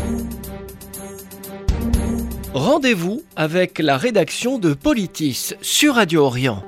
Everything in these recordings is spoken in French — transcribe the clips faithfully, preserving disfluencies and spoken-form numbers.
Rendez-vous avec la rédaction de Politis sur Radio Orient.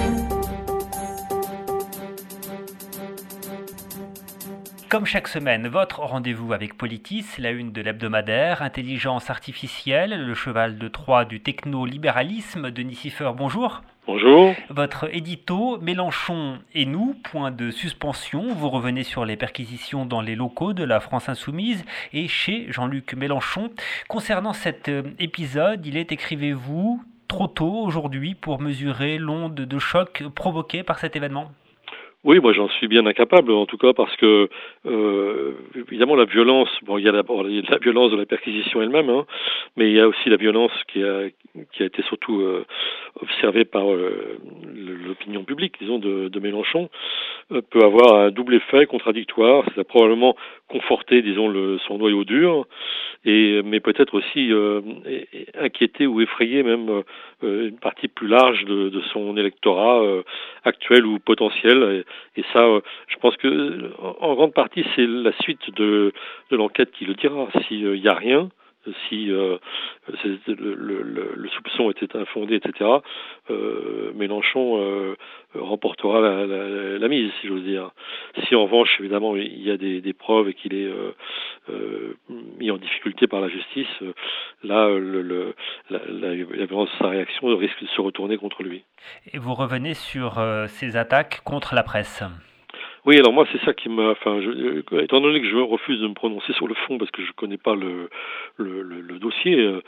Comme chaque semaine, votre rendez-vous avec Politis, la une de l'hebdomadaire, intelligence artificielle, le cheval de Troie du techno-libéralisme. Denis Siffert, bonjour. Bonjour. Votre édito, Mélenchon et nous, point de suspension. Vous revenez sur les perquisitions dans les locaux de la France Insoumise et chez Jean-Luc Mélenchon. Concernant cet épisode, il est, écrivez-vous, trop tôt aujourd'hui pour mesurer l'onde de choc provoquée par cet événement ? Oui, moi j'en suis bien incapable, en tout cas parce que euh, évidemment la violence, bon il y a la, il y a la violence de la perquisition elle-même, hein, mais il y a aussi la violence qui a qui a été surtout euh, observée par euh, l'opinion publique, disons de, de Mélenchon, euh, peut avoir un double effet contradictoire. Ça a probablement conforté, disons, le, son noyau dur, et mais peut-être aussi euh, inquiété ou effrayé même euh, une partie plus large de, de son électorat euh, actuel ou potentiel. Et, et ça, euh, je pense que en, en grande partie, c'est la suite de, de l'enquête qui le dira. S'il n'y a rien, si euh, le, le, le, le soupçon était infondé, et cetera, euh, Mélenchon euh, remportera la, la, la mise, si j'ose dire. Si en revanche, évidemment, il y a des, des preuves et qu'il est euh, euh, mis en difficulté par la justice, euh, là, le, le, la, la, la violence de sa réaction risque de se retourner contre lui. Et vous revenez sur euh, ces attaques contre la presse. Oui, alors moi c'est ça qui m'a, enfin, je, étant donné que je refuse de me prononcer sur le fond parce que je connais pas le le, le, le dossier, euh,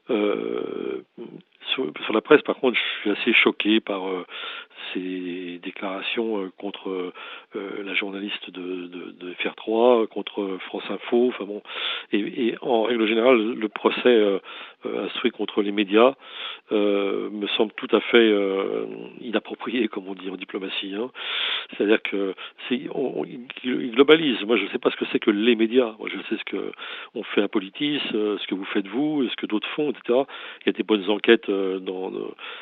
euh, sur, sur la presse par contre je suis assez choqué par euh, ces déclarations euh, contre euh, la journaliste de, de, de F R trois, contre France Info, enfin bon, et, et en règle générale le procès euh, instruit contre les médias euh, me semble tout à fait euh, inapproprié, comme on dit en diplomatie, hein. C'est-à-dire que c'est, on, il globalise. Moi, je ne sais pas ce que c'est que les médias. Moi, je sais ce que on fait à Politis, euh, ce que vous faites vous, ce que d'autres font, et cetera. Il y a des bonnes enquêtes euh, dans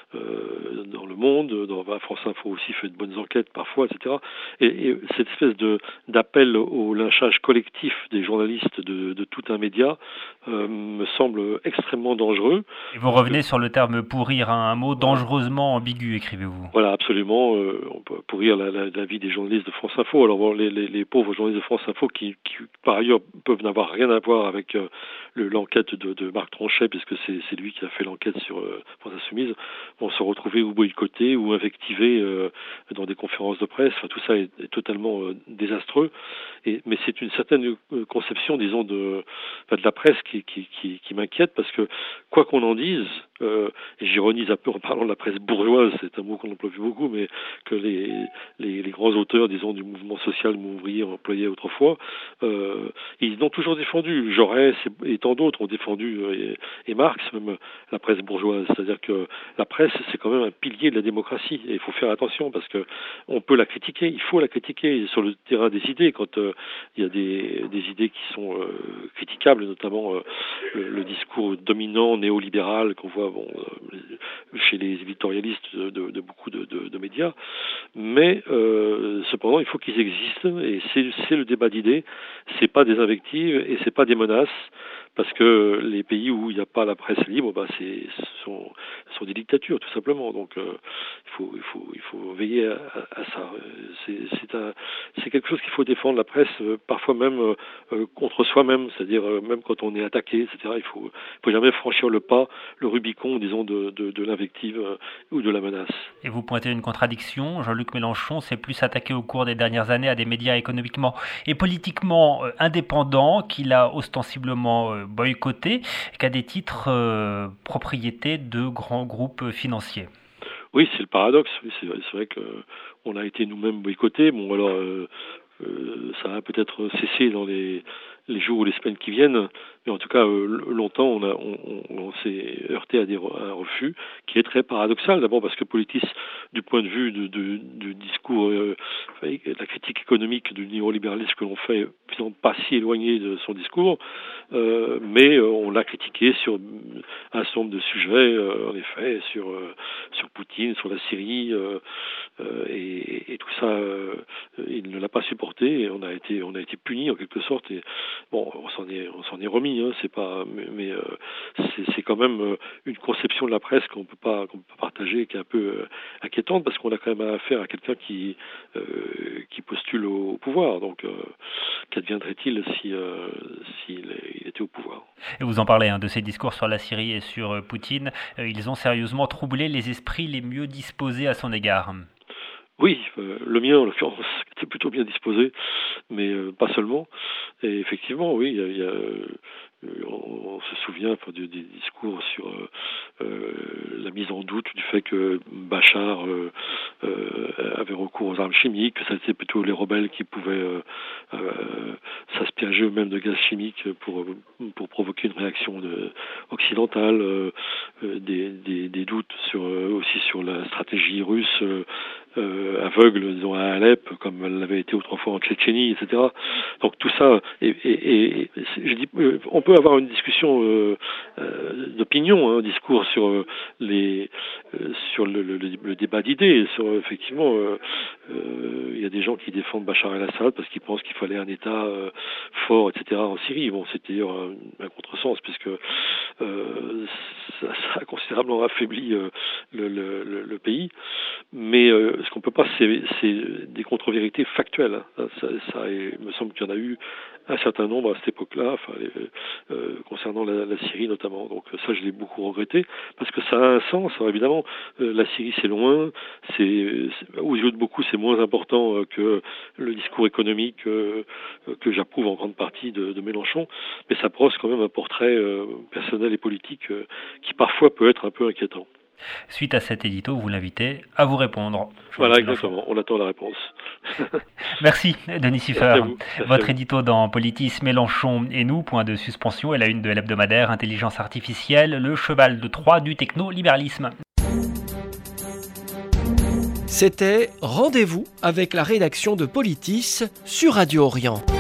euh, dans le monde. Dans France Info aussi fait de bonnes enquêtes parfois, et cetera. Et, et cette espèce de d'appel au lynchage collectif des journalistes de, de tout un média euh, me semble extrêmement dangereux. Et vous revenez que, sur le terme pourrir, hein, un mot dangereusement ambigu, écrivez-vous. Voilà, absolument. Euh, on peut pourrir la, la, la vie des journalistes de France Info. Alors bon, les, les, les pauvres journalistes de France Info qui, qui par ailleurs peuvent n'avoir rien à voir avec euh, le, l'enquête de, de Marc Tronchet, puisque c'est, c'est lui qui a fait l'enquête sur euh, France Insoumise, vont se retrouver ou boycottés ou invectivés euh, dans des conférences de presse. Enfin, tout ça est, est totalement euh, désastreux. Et, mais c'est une certaine conception, disons, de, enfin, de la presse qui, qui, qui, qui m'inquiète, parce que quoi qu'on en dise, euh, et j'ironise un peu en parlant de la presse bourgeoise, c'est un mot qu'on emploie plus beaucoup, mais que les, les, les grands auteurs, disons, du mouvement social ouvrier employaient autrefois, euh, ils l'ont toujours défendu. Jaurès et, et tant d'autres ont défendu, et, et Marx, même la presse bourgeoise. C'est-à-dire que la presse, c'est quand même un pilier de la démocratie, et il faut faire attention, parce que on peut la critiquer, il faut la critiquer sur le terrain des idées, quand euh, il y a des, des idées qui sont euh, critiquables, notamment euh, le, le discours dominant néolibéral qu'on voit bon, euh, chez les éditorialistes de, de, de beaucoup de, de, de médias, mais euh, cependant il faut qu'ils existent, et c'est, c'est le débat d'idées, c'est pas des invectives et c'est pas des menaces, parce que les pays où il n'y a pas la presse libre, bah c'est ce sont, ce sont des dictatures tout simplement. Donc euh, il faut il faut il faut veiller à, à, à ça. C'est c'est un c'est quelque chose qu'il faut défendre, la presse, euh, parfois même euh, contre soi-même, c'est-à-dire euh, même quand on est attaqué, et cetera. Il faut il faut jamais franchir le pas, le Rubicon, disons, de de, de l'invective euh, ou de la menace. Et vous pointez une contradiction. Jean-Luc Mélenchon s'est plus attaqué au cours des dernières années à des médias économiquement et politiquement euh, indépendants qu'il a ostensiblement euh, boycottés qu'à des titres euh, propriétés de grands groupes financiers. Oui, c'est le paradoxe. Oui, c'est, c'est vrai que on a été nous-mêmes boycottés. Bon, alors euh, euh, ça va peut-être cesser dans les les jours ou les semaines qui viennent, mais en tout cas euh, longtemps on, a, on, on, on s'est heurté à, des, à un refus qui est très paradoxal. D'abord parce que Politis, du point de vue de, de, du discours, euh, de la critique économique du néolibéralisme que l'on fait, finalement pas si éloigné de son discours, euh, mais euh, on l'a critiqué sur un certain nombre de sujets, euh, en effet, sur euh, sur Poutine, sur la Syrie, euh, euh, et, et tout ça, euh, il ne l'a pas supporté, et on a été on a été puni en quelque sorte. Et bon, on s'en est, on s'en est remis, ironie, hein, c'est pas, mais, mais euh, c'est, c'est quand même une conception de la presse qu'on peut pas, qu'on peut pas partager, qui est un peu euh, inquiétante, parce qu'on a quand même affaire à quelqu'un qui, euh, qui postule au, au pouvoir. Donc, euh, qu'adviendrait-il si, euh, s'il il était au pouvoir? Et vous en parlez hein, de ces discours sur la Syrie et sur euh, Poutine. Euh, ils ont sérieusement troublé les esprits les mieux disposés à son égard. Oui, euh, le mien en l'occurrence était plutôt bien disposé, mais euh, pas seulement. Et effectivement, oui, il y a, il y a, euh, on, on se souvient enfin, des, des discours sur euh, euh, la mise en doute du fait que Bachar euh, euh, avait recours aux armes chimiques, que c'était plutôt les rebelles qui pouvaient euh, euh, s'aspiager eux-mêmes de gaz chimiques pour pour provoquer une réaction de, occidentale, euh, des, des, des doutes sur euh, aussi sur la stratégie russe. Euh, Euh, aveugle, disons, à Alep, comme elle l'avait été autrefois en Tchétchénie, et cetera. Donc tout ça, et, et, et je dis, on peut avoir une discussion euh, euh, d'opinion, un hein, discours sur euh, les, euh, sur le, le, le débat d'idées, sur effectivement, euh, euh, il y a des gens qui défendent Bachar el-Assad parce qu'ils pensent qu'il fallait un État euh, fort, et cetera. En Syrie. Bon, c'était un, un contresens puisque euh, ça, ça a considérablement affaibli euh, le, le, le pays, mais euh, ce qu'on peut pas, c'est, c'est des contre-vérités factuelles. Hein. Ça, ça, il me semble qu'il y en a eu un certain nombre à cette époque-là, enfin, euh, concernant la, la Syrie notamment. Donc ça, je l'ai beaucoup regretté parce que ça a un sens. Alors, évidemment, euh, la Syrie, c'est loin. C'est, c'est, aux yeux de beaucoup, c'est moins important euh, que le discours économique euh, que j'approuve en grande partie de, de Mélenchon. Mais ça brosse quand même un portrait euh, personnel et politique euh, qui parfois peut être un peu inquiétant. Suite à cet édito, vous l'invitez à vous répondre. Voilà, exactement. On attend la réponse. Merci, Denis Siffert. Votre à édito dans Politis, Mélenchon et nous, point de suspension, et la une de l'hebdomadaire Intelligence artificielle, le cheval de Troie du techno-libéralisme. C'était Rendez-vous avec la rédaction de Politis sur Radio Orient.